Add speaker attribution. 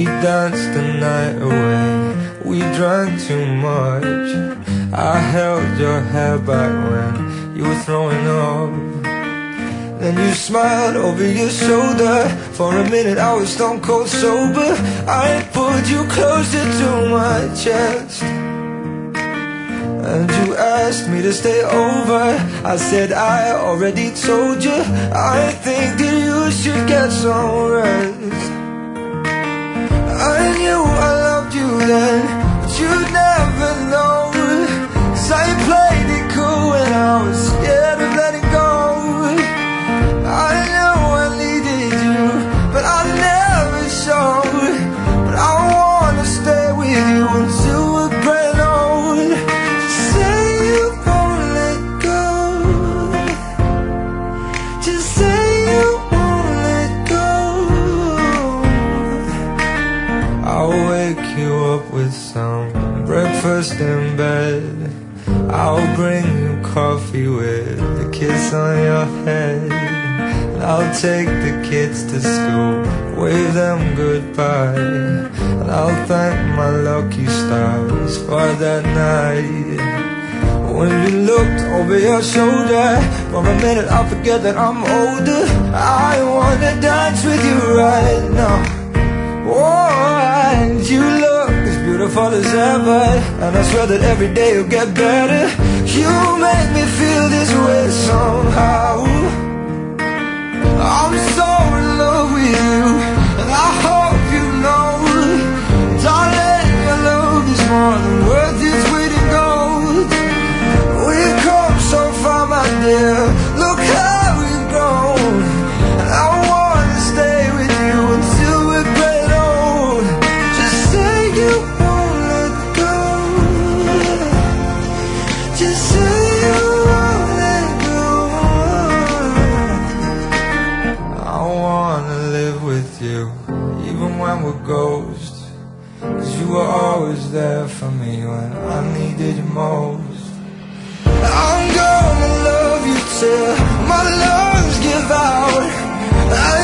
Speaker 1: We danced the night away, we drank too much. I held your hair back when you were throwing up. Then you smiled over your shoulder. For a minute I was stone cold sober. I pulled you closer to my chest, and you asked me to stay over. I said I already told you, I think that you should get some rest. I knew I loved you then, but you'd never know, 'cause I played it cool when I was scared of letting go. I know I needed you, but I never showed. But I wanna stay with you until we're grand old. Just say you won't let go. Just say you won't let go. I'll wake you up with some breakfast in bed. I'll bring you coffee with a kiss on your head. I'll take the kids to school, wave them goodbye, and I'll thank my lucky stars for that night. When you looked over your shoulder, for a minute I forget that I'm older. I wanna dance with you right now. Oh, and you look as beautiful as ever, and I swear that every day you'll get better. You make me feel this way somehow. I'm so in love with you, and I hope you know, darling, your love is more than worth its weight in gold. We've come so far, my dear, look how we've grown. And I wanna stay with you until we're great old. Just say you won't let go. Just say you won't let go. I wanna live with you, even when we're ghosts, 'cause you were always there for me when I needed you most. I'm gonna love you till my lungs give out.